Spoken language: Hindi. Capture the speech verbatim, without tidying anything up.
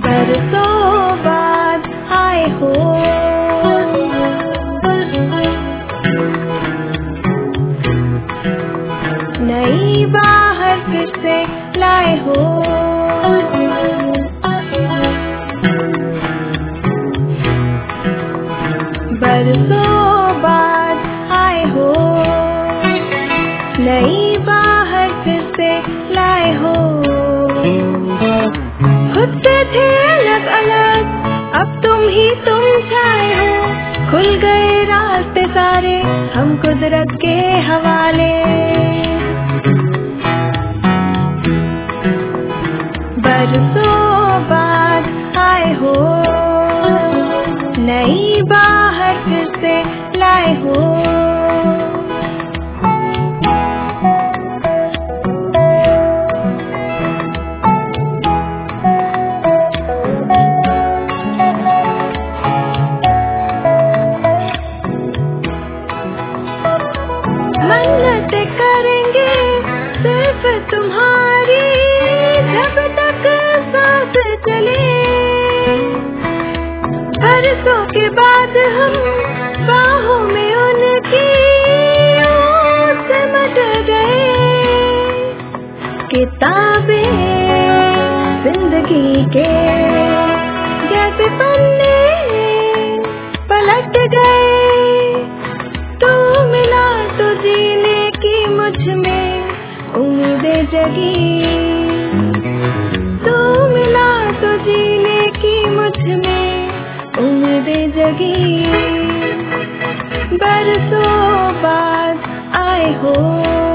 बरसों बाद आए हो, नई बाहर फिर से लाए हो, बरसों बाद आए हो, नई बाहर फिर से लाए हो। खुद से थे अलग अलग, अब तुम ही तुम छाए हो, खुल गए रास्ते सारे हम कुदरत के हवाले। बरसों बाद आए हो, नई बाहर फिर से लाए हो। मन्नतें करेंगे सिर्फ तुम्हारी, जब तक सांस चले। बरसों के बाद हम बाहों में उनकी सिमट गए। किताबें जिंदगी के जैसे पन्ने पलट गए। तू मिला तो जीने की मुझ में उम्मीदें जगी, तू मिला तो जीने की मुझ में उम्मीदें जगी। बरसों बाद आए हो।